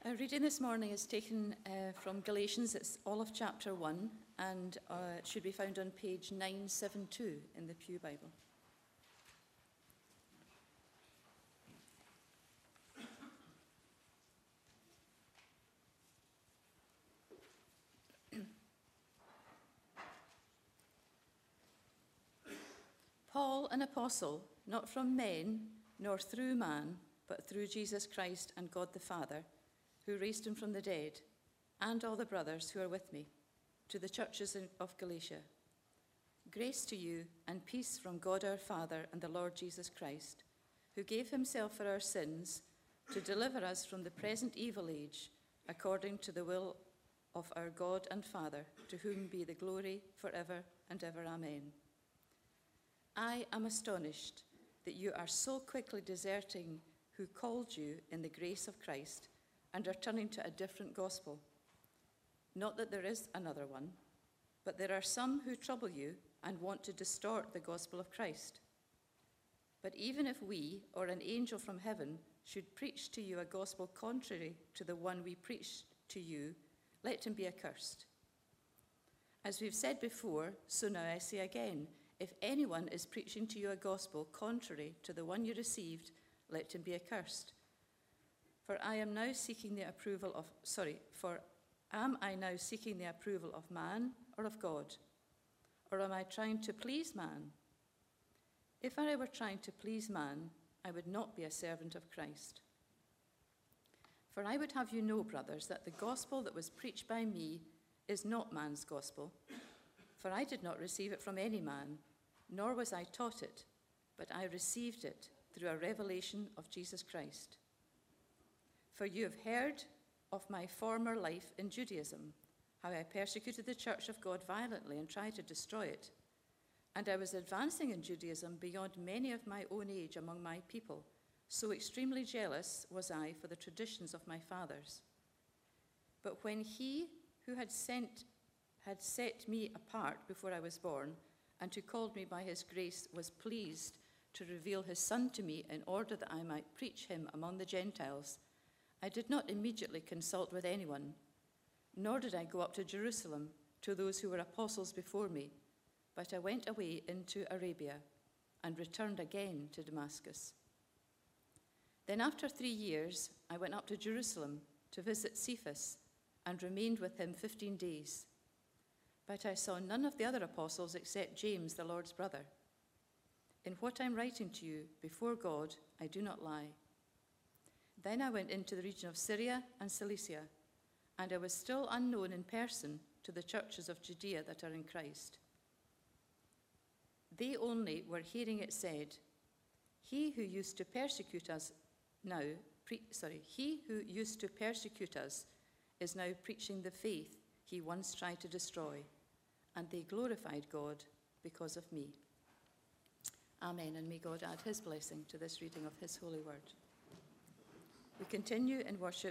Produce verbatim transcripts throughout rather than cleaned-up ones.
Our reading this morning is taken uh, from Galatians. It's all of chapter one, and uh, it should be found on page nine seventy-two in the Pew Bible. Paul, an apostle, not from men, nor through man, but through Jesus Christ and God the Father, who raised him from the dead, and all the brothers who are with me, to the churches of Galatia. Grace to you and peace from God our Father and the Lord Jesus Christ, who gave himself for our sins to deliver us from the present evil age, according to the will of our God and Father, to whom be the glory forever and ever. Amen. I am astonished that you are so quickly deserting who called you in the grace of Christ and are turning to a different gospel. Not that there is another one, but there are some who trouble you and want to distort the gospel of Christ. But even if we or an angel from heaven should preach to you a gospel contrary to the one we preached to you, let him be accursed. As we've said before, so now I say again, if anyone is preaching to you a gospel contrary to the one you received, let him be accursed. For I am now seeking the approval of, sorry, for am I now seeking the approval of man or of God? Or am I trying to please man? If I were trying to please man, I would not be a servant of Christ. For I would have you know, brothers, that the gospel that was preached by me is not man's gospel. For I did not receive it from any man, nor was I taught it, but I received it through a revelation of Jesus Christ. For you have heard of my former life in Judaism, how I persecuted the church of God violently and tried to destroy it. And I was advancing in Judaism beyond many of my own age among my people, so extremely jealous was I for the traditions of my fathers. But when he who had sent had set me apart before I was born, and who called me by his grace was pleased to reveal his Son to me in order that I might preach him among the Gentiles, I did not immediately consult with anyone, nor did I go up to Jerusalem to those who were apostles before me, but I went away into Arabia and returned again to Damascus. Then after three years, I went up to Jerusalem to visit Cephas and remained with him fifteen days. But I saw none of the other apostles except James, the Lord's brother. In what I'm writing to you, before God, I do not lie. Then I went into the region of Syria and Cilicia, and I was still unknown in person to the churches of Judea that are in Christ. They only were hearing it said, He who used to persecute us now, pre- sorry, he who used to persecute us is now preaching the faith he once tried to destroy, and they glorified God because of me. Amen, and may God add his blessing to this reading of his holy word. We continue in worship.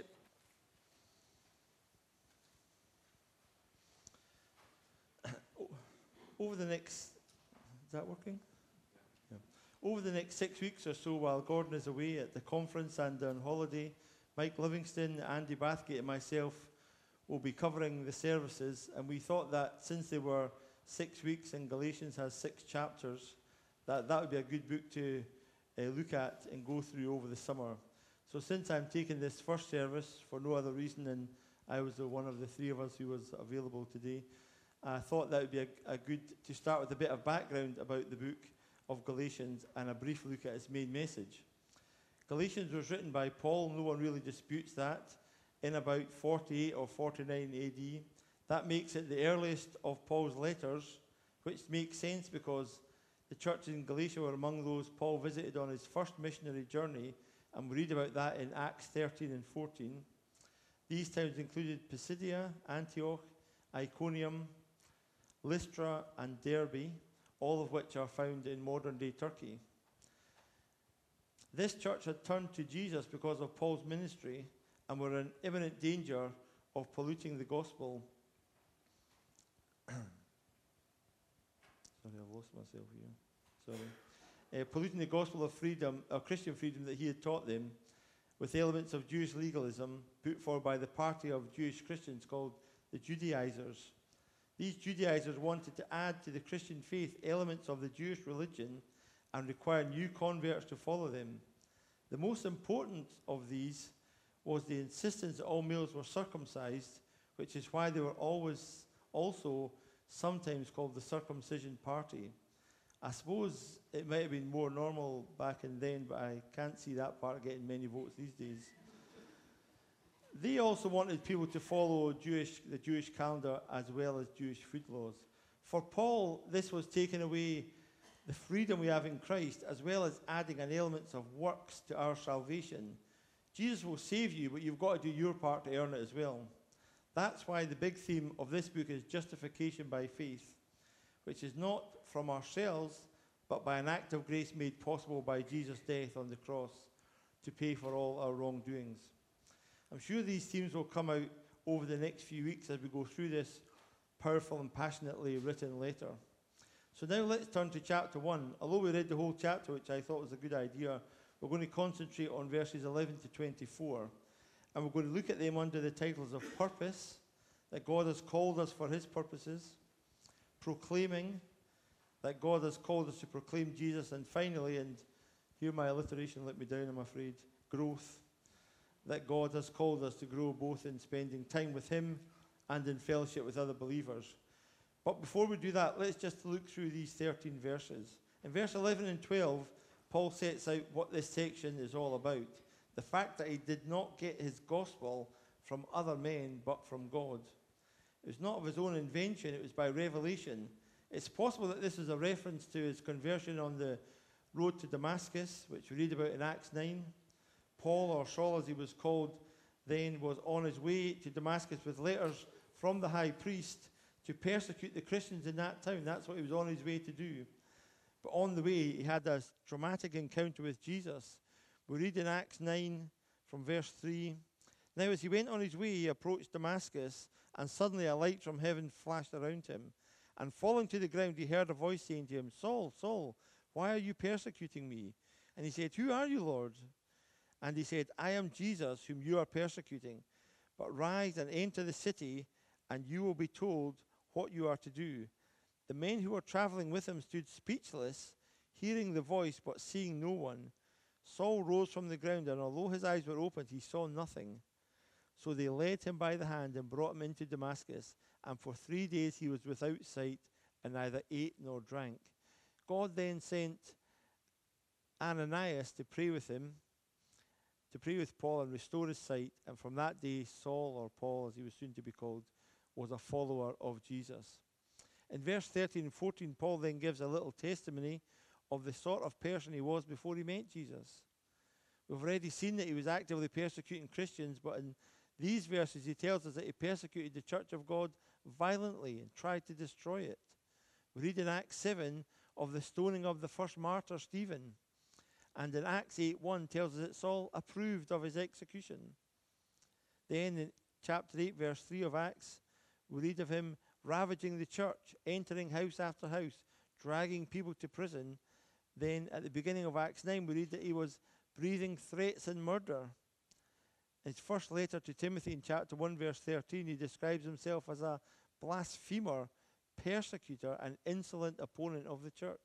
Over the next, is that working? Yeah. Over the next six weeks or so, while Gordon is away at the conference and on holiday, Mike Livingston, Andy Bathgate, and myself will be covering the services. And we thought that since they were six weeks and Galatians has six chapters, that that would be a good book to uh, look at and go through over the summer. So since I'm taking this first service for no other reason than I was the one of the three of us who was available today, I thought that would be a, a good to start with a bit of background about the book of Galatians and a brief look at its main message. Galatians was written by Paul, no one really disputes that, in about forty-eight or forty-nine A D. That makes it the earliest of Paul's letters, which makes sense because the churches in Galatia were among those Paul visited on his first missionary journey, and we read about that in Acts thirteen and fourteen. These towns included Pisidia, Antioch, Iconium, Lystra, and Derbe, all of which are found in modern-day Turkey. This church had turned to Jesus because of Paul's ministry and were in imminent danger of polluting the gospel. Sorry, I've lost myself here. Sorry. Uh, polluting the gospel of freedom, or Christian freedom that he had taught them. with elements of Jewish legalism put forward by the party of Jewish Christians called the Judaizers. These Judaizers wanted to add to the Christian faith elements of the Jewish religion and require new converts to follow them. The most important of these was the insistence that all males were circumcised, which is why they were always also sometimes called the circumcision party. I suppose it might have been more normal back in then, but I can't see that part getting many votes these days. They also wanted people to follow Jewish, the Jewish calendar as well as Jewish food laws. For Paul, this was taking away the freedom we have in Christ, as well as adding an element of works to our salvation. Jesus will save you, but you've got to do your part to earn it as well. That's why the big theme of this book is justification by faith, which is not from ourselves, but by an act of grace made possible by Jesus' death on the cross to pay for all our wrongdoings. I'm sure these themes will come out over the next few weeks as we go through this powerful and passionately written letter. So now let's turn to chapter one. Although we read the whole chapter, which I thought was a good idea, we're going to concentrate on verses eleven to twenty-four. And we're going to look at them under the titles of purpose, that God has called us for his purposes, proclaiming, that God has called us to proclaim Jesus, and finally, and here my alliteration let me down, I'm afraid, growth, that God has called us to grow both in spending time with him and in fellowship with other believers. But before we do that, let's just look through these thirteen verses. In verse eleven and twelve, Paul sets out what this section is all about. The fact that he did not get his gospel from other men, but from God. It was not of his own invention, it was by revelation. It's possible that this is a reference to his conversion on the road to Damascus, which we read about in Acts nine. Paul, or Saul as he was called then, was on his way to Damascus with letters from the high priest to persecute the Christians in that town. That's what he was on his way to do. But on the way, he had a dramatic encounter with Jesus. We read in Acts nine from verse three. Now as he went on his way, he approached Damascus, and suddenly a light from heaven flashed around him. And falling to the ground, he heard a voice saying to him, Saul, Saul, why are you persecuting me? And he said, Who are you, Lord? And he said, I am Jesus, whom you are persecuting. But rise and enter the city, and you will be told what you are to do. The men who were traveling with him stood speechless, hearing the voice, but seeing no one. Saul rose from the ground, and although his eyes were opened, he saw nothing. So they led him by the hand and brought him into Damascus. And for three days he was without sight, and neither ate nor drank. God then sent Ananias to pray with him, to pray with Paul and restore his sight. And from that day, Saul, or Paul as he was soon to be called, was a follower of Jesus. In verse thirteen and fourteen, Paul then gives a little testimony of the sort of person he was before he met Jesus. We've already seen that he was actively persecuting Christians, but in these verses he tells us that he persecuted the church of God violently and tried to destroy it. We read in Acts seven of the stoning of the first martyr, Stephen. And in Acts eight one tells us that Saul approved of his execution. Then in chapter eight, verse three of Acts, we read of him ravaging the church, entering house after house, dragging people to prison. Then at the beginning of Acts nine, we read that he was breathing threats and murder. In his first letter to Timothy in chapter one, verse thirteen, he describes himself as a blasphemer, persecutor, and insolent opponent of the church.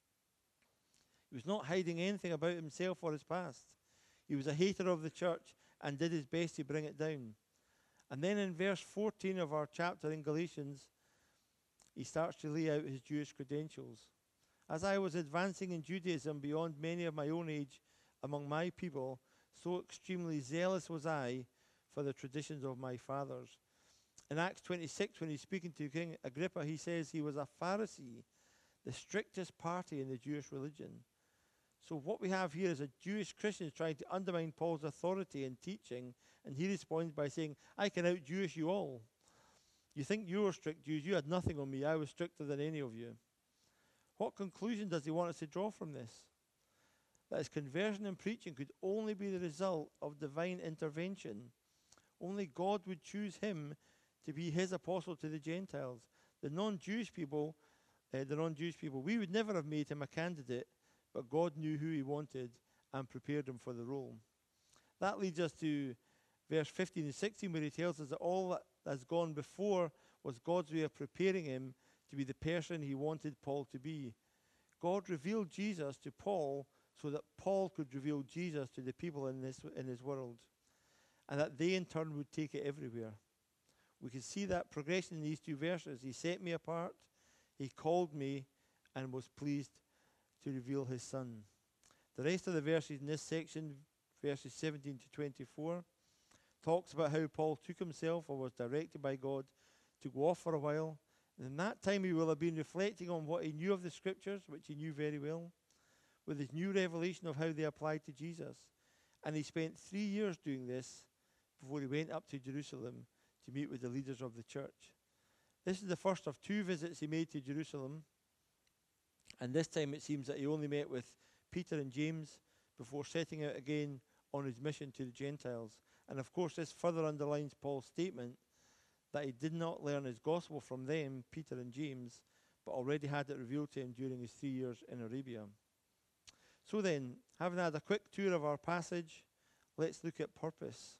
He was not hiding anything about himself or his past. He was a hater of the church and did his best to bring it down. And then in verse fourteen of our chapter in Galatians, he starts to lay out his Jewish credentials. As I was advancing in Judaism beyond many of my own age among my people, so extremely zealous was I for the traditions of my fathers. In Acts twenty-six, when he's speaking to King Agrippa, he says he was a Pharisee, the strictest party in the Jewish religion. So what we have here is a Jewish Christian trying to undermine Paul's authority and teaching, and he responds by saying, I can out-Jewish you all. You think you were strict Jews, you had nothing on me, I was stricter than any of you. What conclusion does he want us to draw from this? That his conversion and preaching could only be the result of divine intervention. Only God would choose him to be his apostle to the Gentiles. The non-Jewish people, uh, the non-Jewish people, we would never have made him a candidate, but God knew who he wanted and prepared him for the role. That leads us to verse fifteen and sixteen, where he tells us that all that has gone before was God's way of preparing him to be the person he wanted Paul to be. God revealed Jesus to Paul so that Paul could reveal Jesus to the people in this in his world, and that they in turn would take it everywhere. We can see that progression in these two verses. He set me apart, he called me, and was pleased to reveal his Son. The rest of the verses in this section, verses seventeen to twenty-four, talks about how Paul took himself or was directed by God to go off for a while. And in that time he will have been reflecting on what he knew of the Scriptures, which he knew very well, with his new revelation of how they applied to Jesus. And he spent three years doing this before he went up to Jerusalem to meet with the leaders of the church. This is the first of two visits he made to Jerusalem. And this time it seems that he only met with Peter and James before setting out again on his mission to the Gentiles. And of course this further underlines Paul's statement that he did not learn his gospel from them, Peter and James, but already had it revealed to him during his three years in Arabia. So then, having had a quick tour of our passage, let's look at purpose.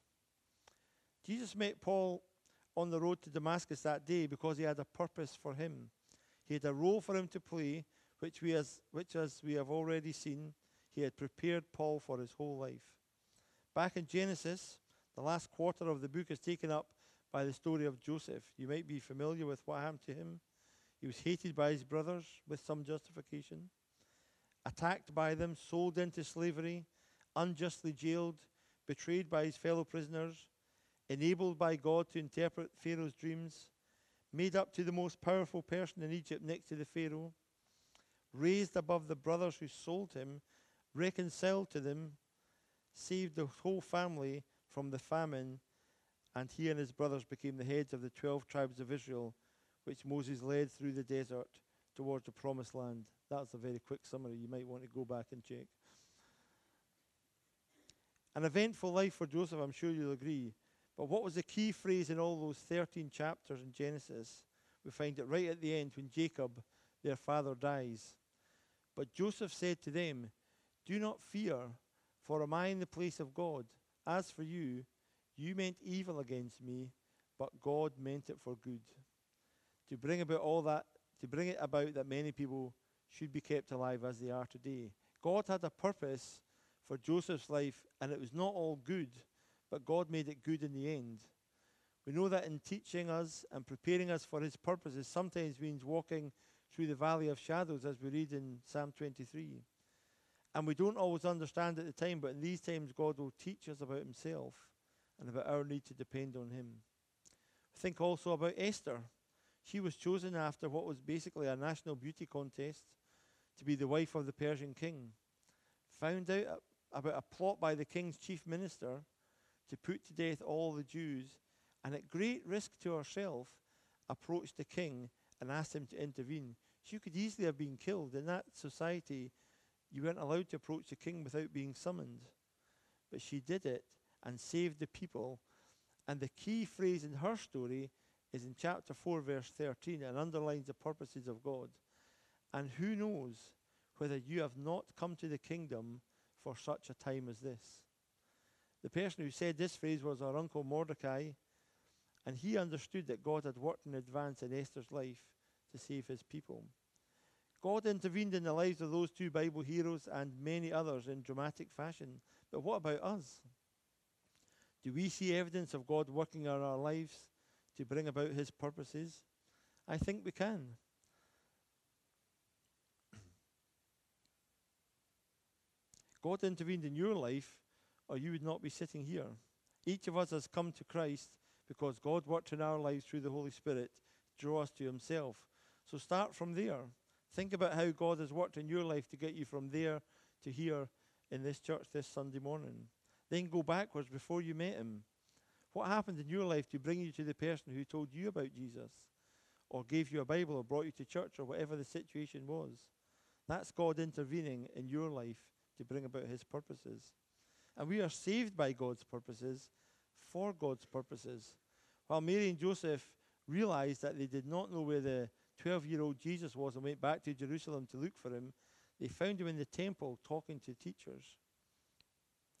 Jesus met Paul on the road to Damascus that day because he had a purpose for him. He had a role for him to play, which we as, which as we have already seen, he had prepared Paul for his whole life. Back in Genesis, the last quarter of the book is taken up by the story of Joseph. You might be familiar with what happened to him. He was hated by his brothers with some justification, attacked by them, sold into slavery, unjustly jailed, betrayed by his fellow prisoners, enabled by God to interpret Pharaoh's dreams, made up to the most powerful person in Egypt next to the Pharaoh, raised above the brothers who sold him, reconciled to them, saved the whole family from the famine, and he and his brothers became the heads of the twelve tribes of Israel, which Moses led through the desert towards the promised land. That's a very quick summary. You might want to go back and check. An eventful life for Joseph, I'm sure you'll agree. But what was the key phrase in all those thirteen chapters in Genesis? We find it right at the end when Jacob, their father, dies. But Joseph said to them, "Do not fear, for am I in the place of God? As for you, you meant evil against me, but God meant it for good, to bring about all that, to bring it about that many people should be kept alive as they are today." God had a purpose for Joseph's life, and it was not all good, but God made it good in the end. We know that in teaching us and preparing us for his purposes sometimes means walking through the valley of shadows, as we read in Psalm twenty-three. And we don't always understand at the time, but in these times God will teach us about himself and about our need to depend on him. Think also about Esther. She was chosen after what was basically a national beauty contest to be the wife of the Persian king. Found out about a plot by the king's chief minister to put to death all the Jews, and at great risk to herself, approached the king and asked him to intervene. She could easily have been killed. In that society, you weren't allowed to approach the king without being summoned. But she did it and saved the people. And the key phrase in her story is in chapter four, verse thirteen, and underlines the purposes of God. "And who knows whether you have not come to the kingdom for such a time as this?" The person who said this phrase was our uncle Mordecai, and he understood that God had worked in advance in Esther's life to save his people. God intervened in the lives of those two Bible heroes and many others in dramatic fashion. But what about us? Do we see evidence of God working in our lives to bring about his purposes? I think we can. God intervened in your life, or you would not be sitting here. Each of us has come to Christ because God worked in our lives through the Holy Spirit to draw us to himself. So start from there. Think about how God has worked in your life to get you from there to here in this church this Sunday morning. Then go backwards before you met him. What happened in your life to bring you to the person who told you about Jesus, or gave you a Bible, or brought you to church, or whatever the situation was? That's God intervening in your life to bring about his purposes. And we are saved by God's purposes for God's purposes. While Mary and Joseph realized that they did not know where the twelve-year-old Jesus was and went back to Jerusalem to look for him, they found him in the temple talking to teachers.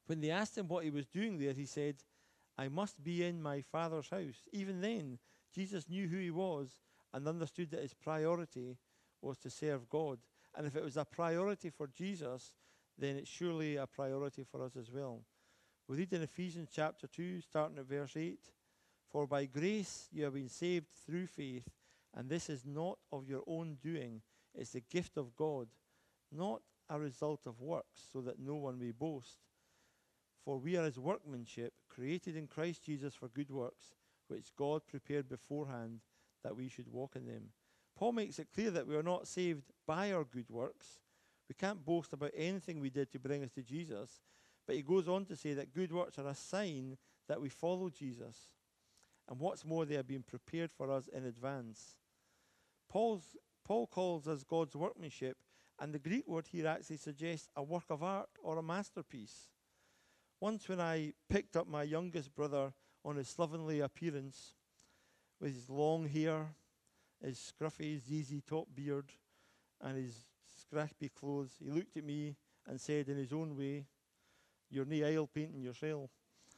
When they asked him what he was doing there, he said, I must be in my Father's house. Even then, Jesus knew who he was and understood that his priority was to serve God. And if it was a priority for Jesus, then it's surely a priority for us as well. We read in Ephesians chapter two, starting at verse eight, For by grace you have been saved through faith, and this is not of your own doing, it's the gift of God, not a result of works, so that no one may boast. For we are his workmanship, created in Christ Jesus for good works, which God prepared beforehand that we should walk in them. Paul makes it clear that we are not saved by our good works. We can't boast about anything we did to bring us to Jesus. But he goes on to say that good works are a sign that we follow Jesus. And what's more, they have been prepared for us in advance. Paul's, Paul calls us God's workmanship, and the Greek word here actually suggests a work of art or a masterpiece. Once when I picked up my youngest brother on his slovenly appearance, with his long hair, his scruffy Z Z top beard, and his scrappy clothes, he looked at me and said in his own way, You're nae aisle painting yourself.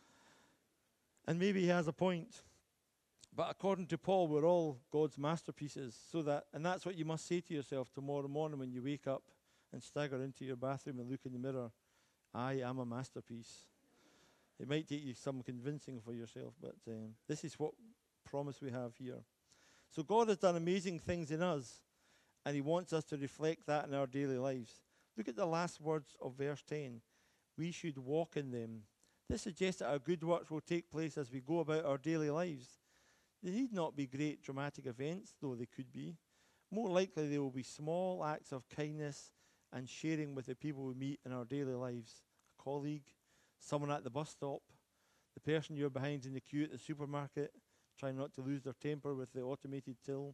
And maybe he has a point. But according to Paul, we're all God's masterpieces. So that, and that's what you must say to yourself tomorrow morning when you wake up and stagger into your bathroom and look in the mirror. I am a masterpiece. It might take you some convincing for yourself, but um, this is what promise we have here. So God has done amazing things in us, and he wants us to reflect that in our daily lives. Look at the last words of verse ten. We should walk in them. This suggests that our good works will take place as we go about our daily lives. They need not be great dramatic events, though they could be. More likely they will be small acts of kindness and sharing with the people we meet in our daily lives. A colleague, someone at the bus stop, the person you're behind in the queue at the supermarket, trying not to lose their temper with the automated till.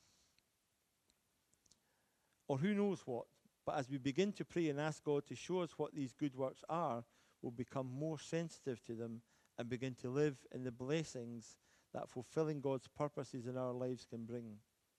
Or who knows what. But as we begin to pray and ask God to show us what these good works are, we'll become more sensitive to them and begin to live in the blessings that fulfilling God's purposes in our lives can bring.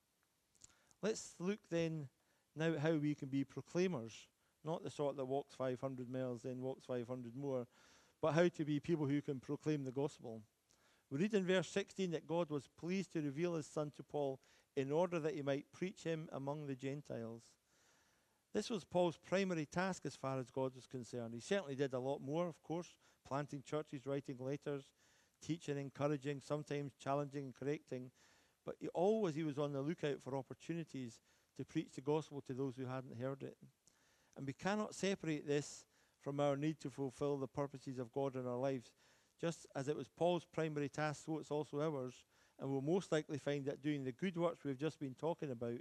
Let's look then now at how we can be proclaimers, not the sort that walks five hundred miles, then walks five hundred more, but how to be people who can proclaim the gospel. We read in verse sixteen that God was pleased to reveal his Son to Paul in order that he might preach him among the Gentiles. This was Paul's primary task as far as God was concerned. He certainly did a lot more, of course, planting churches, writing letters, teaching, encouraging, sometimes challenging and correcting. But he always he was on the lookout for opportunities to preach the gospel to those who hadn't heard it. And we cannot separate this from our need to fulfill the purposes of God in our lives. Just as it was Paul's primary task, so it's also ours. And we'll most likely find that doing the good works we've just been talking about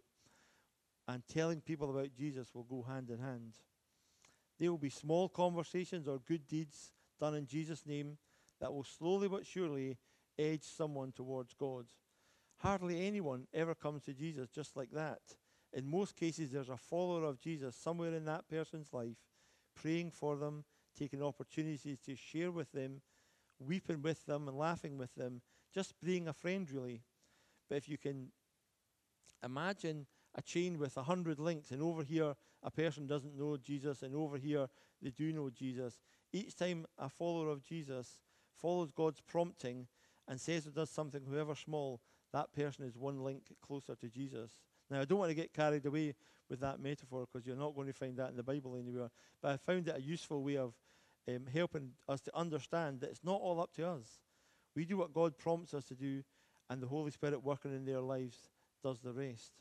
and telling people about Jesus will go hand in hand. There will be small conversations or good deeds done in Jesus' name that will slowly but surely edge someone towards God. Hardly anyone ever comes to Jesus just like that. In most cases, there's a follower of Jesus somewhere in that person's life, praying for them, taking opportunities to share with them, weeping with them and laughing with them, just being a friend really. But if you can imagine a chain with a hundred links, and over here a person doesn't know Jesus, and over here they do know Jesus. Each time a follower of Jesus follows God's prompting and says or does something, however small, that person is one link closer to Jesus. Now, I don't want to get carried away with that metaphor because you're not going to find that in the Bible anywhere, but I found it a useful way of um, helping us to understand that it's not all up to us. We do what God prompts us to do, and the Holy Spirit working in their lives does the rest.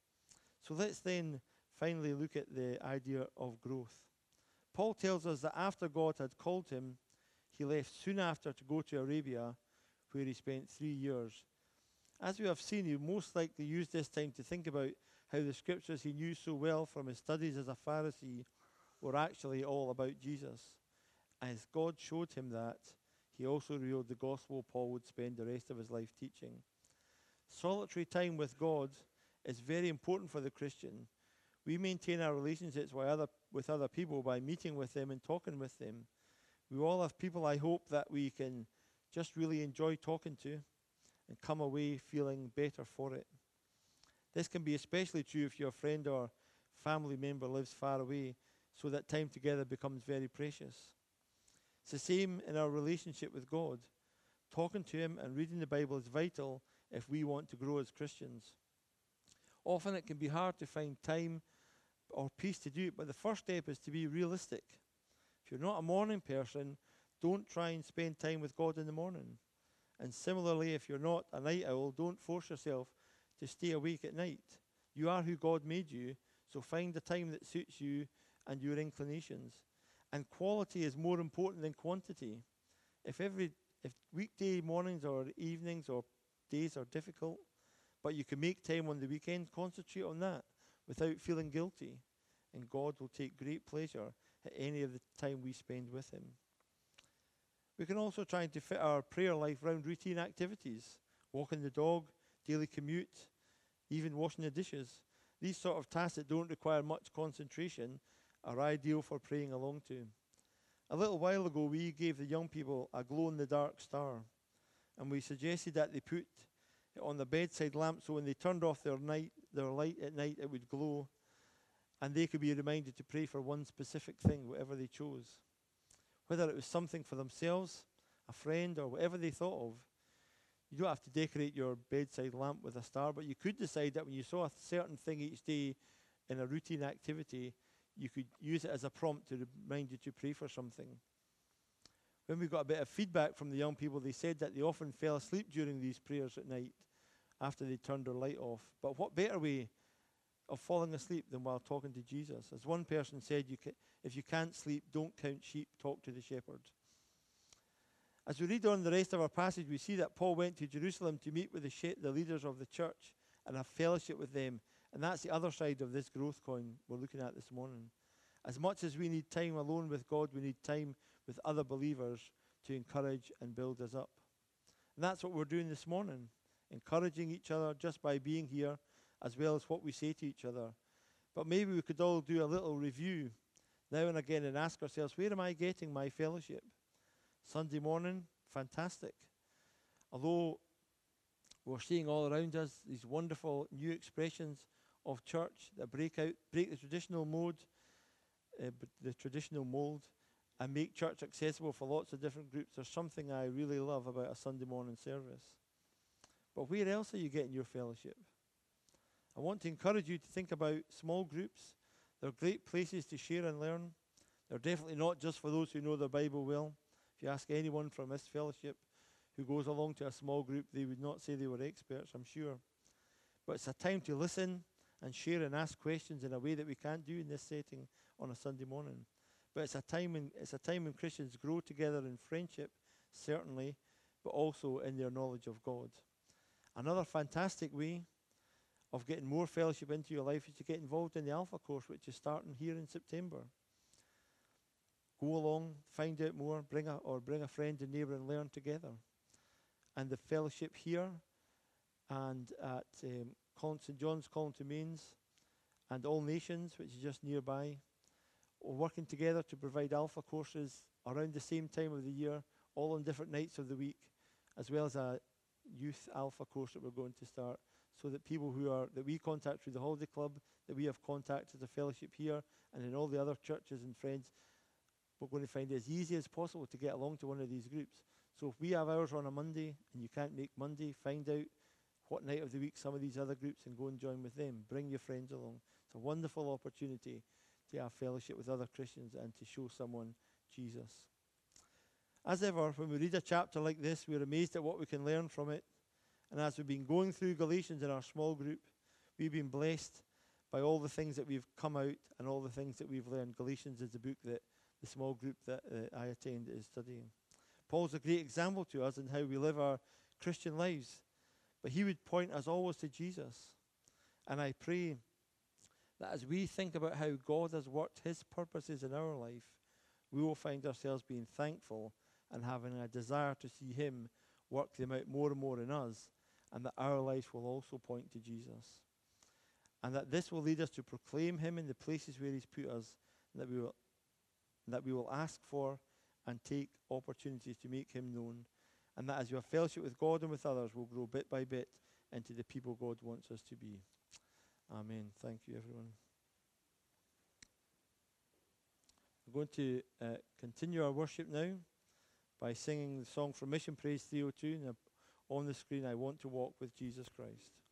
So let's then finally look at the idea of growth. Paul tells us that after God had called him, he left soon after to go to Arabia, where he spent three years. As we have seen, he most likely used this time to think about how the scriptures he knew so well from his studies as a Pharisee were actually all about Jesus. As God showed him that, he also revealed the gospel Paul would spend the rest of his life teaching. Solitary time with God is very important for the Christian. We maintain our relationships with other, with other people by meeting with them and talking with them. We all have people, I hope, that we can just really enjoy talking to and come away feeling better for it. This can be especially true if your friend or family member lives far away, so that time together becomes very precious. It's the same in our relationship with God. Talking to him and reading the Bible is vital if we want to grow as Christians. Often it can be hard to find time or peace to do it, but the first step is to be realistic. If you're not a morning person, don't try and spend time with God in the morning. And similarly, if you're not a night owl, don't force yourself to stay awake at night. You are who God made you, so find the time that suits you and your inclinations. And quality is more important than quantity. If every if weekday mornings or evenings or days are difficult, but you can make time on the weekend, concentrate on that without feeling guilty, and God will take great pleasure at any of the time we spend with him. We can also try to fit our prayer life around routine activities, walking the dog, daily commute, even washing the dishes. These sort of tasks that don't require much concentration are ideal for praying along to. A little while ago, we gave the young people a glow-in-the-dark star, and we suggested that they put it on the bedside lamp so when they turned off their night, their light at night, it would glow, and they could be reminded to pray for one specific thing, whatever they chose. Whether it was something for themselves, a friend, or whatever they thought of. You don't have to decorate your bedside lamp with a star, but you could decide that when you saw a certain thing each day in a routine activity, you could use it as a prompt to remind you to pray for something. When we got a bit of feedback from the young people, they said that they often fell asleep during these prayers at night after they turned their light off. But what better way of falling asleep than while talking to Jesus? As one person said, you ca- if you can't sleep, don't count sheep, talk to the shepherd. As we read on the rest of our passage, we see that Paul went to Jerusalem to meet with the, sh- the leaders of the church and have fellowship with them. And that's the other side of this growth coin we're looking at this morning. As much as we need time alone with God, we need time with other believers to encourage and build us up. And that's what we're doing this morning, encouraging each other just by being here, as well as what we say to each other. But maybe we could all do a little review now and again and ask ourselves, where am I getting my fellowship? Sunday morning, fantastic. Although we're seeing all around us these wonderful new expressions of church that break out, break the traditional mode, uh, the traditional mold, and make church accessible for lots of different groups. There's something I really love about a Sunday morning service. But where else are you getting your fellowship? I want to encourage you to think about small groups. They're great places to share and learn. They're definitely not just for those who know the Bible well. If you ask anyone from this fellowship who goes along to a small group, they would not say they were experts, I'm sure. But it's a time to listen and share and ask questions in a way that we can't do in this setting on a Sunday morning. But it's a time when, it's a time when Christians grow together in friendship, certainly, but also in their knowledge of God. Another fantastic way of getting more fellowship into your life is to get involved in the Alpha course, which is starting here in September. Go along, find out more, bring a, or bring a friend and neighbour and learn together. And the fellowship here and at um, Saint John's, Collington Mains, and All Nations, which is just nearby, are working together to provide Alpha courses around the same time of the year, all on different nights of the week, as well as a youth Alpha course that we're going to start, so that people who are that we contact through the Holiday Club, that we have contact as a fellowship here, and in all the other churches and friends, we're going to find it as easy as possible to get along to one of these groups. So if we have ours on a Monday and you can't make Monday, find out what night of the week some of these other groups and go and join with them. Bring your friends along. It's a wonderful opportunity to have fellowship with other Christians and to show someone Jesus. As ever, when we read a chapter like this, we're amazed at what we can learn from it. And as we've been going through Galatians in our small group, we've been blessed by all the things that we've come out and all the things that we've learned. Galatians is the book that the small group that uh, I attend is studying. Paul's a great example to us in how we live our Christian lives. But he would point us always to Jesus. And I pray that as we think about how God has worked his purposes in our life, we will find ourselves being thankful and having a desire to see him work them out more and more in us, and that our lives will also point to Jesus. And that this will lead us to proclaim him in the places where he's put us, and that we will, that we will ask for and take opportunities to make him known. And that as we have fellowship with God and with others, we'll grow bit by bit into the people God wants us to be. Amen. Thank you, everyone. We're going to uh, continue our worship now. by singing the song from Mission Praise three oh two. And on the screen, I Want to Walk with Jesus Christ.